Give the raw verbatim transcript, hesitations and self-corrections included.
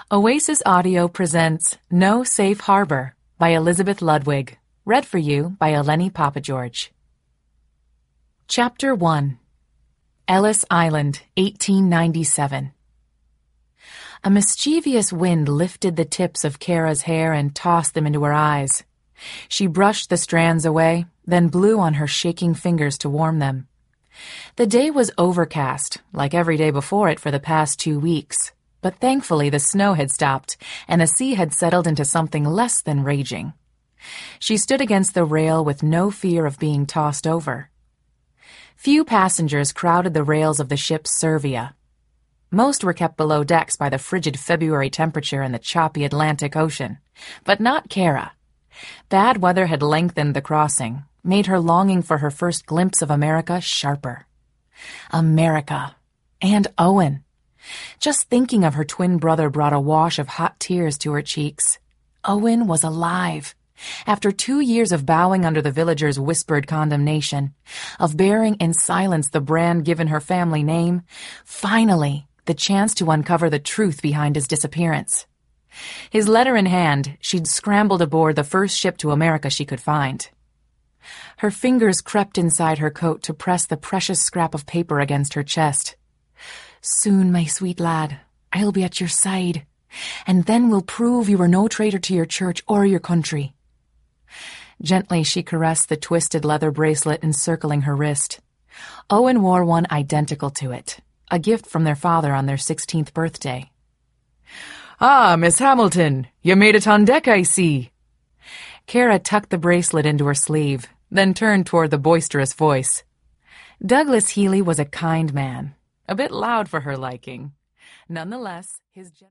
Oasis Audio presents No Safe Harbor by Elizabeth Ludwig, read for you by Eleni Papageorge. Chapter one. Ellis Island, eighteen ninety-seven. A mischievous wind lifted the tips of Kara's hair and tossed them into her eyes. She brushed the strands away, then blew on her shaking fingers to warm them. The day was overcast, like every day before it for the past two weeks. But thankfully the snow had stopped, and the sea had settled into something less than raging. She stood against the rail with no fear of being tossed over. Few passengers crowded the rails of the ship Servia. Most were kept below decks by the frigid February temperature and the choppy Atlantic Ocean, but not Kara. Bad weather had lengthened the crossing, made her longing for her first glimpse of America sharper. America. And Owen. Just thinking of her twin brother brought a wash of hot tears to her cheeks. Owen was alive. After two years of bowing under the villagers' whispered condemnation, of bearing in silence the brand given her family name, finally the chance to uncover the truth behind his disappearance. His letter in hand, she'd scrambled aboard the first ship to America she could find. Her fingers crept inside her coat to press the precious scrap of paper against her chest. Soon, my sweet lad, I'll be at your side, and then we'll prove you are no traitor to your church or your country. Gently she caressed the twisted leather bracelet encircling her wrist. Owen wore one identical to it, a gift from their father on their sixteenth birthday. "Ah, Miss Hamilton, you made it on deck, I see." Kara tucked the bracelet into her sleeve, then turned toward the boisterous voice. Douglas Healy was a kind man. A bit loud for her liking. Nonetheless, his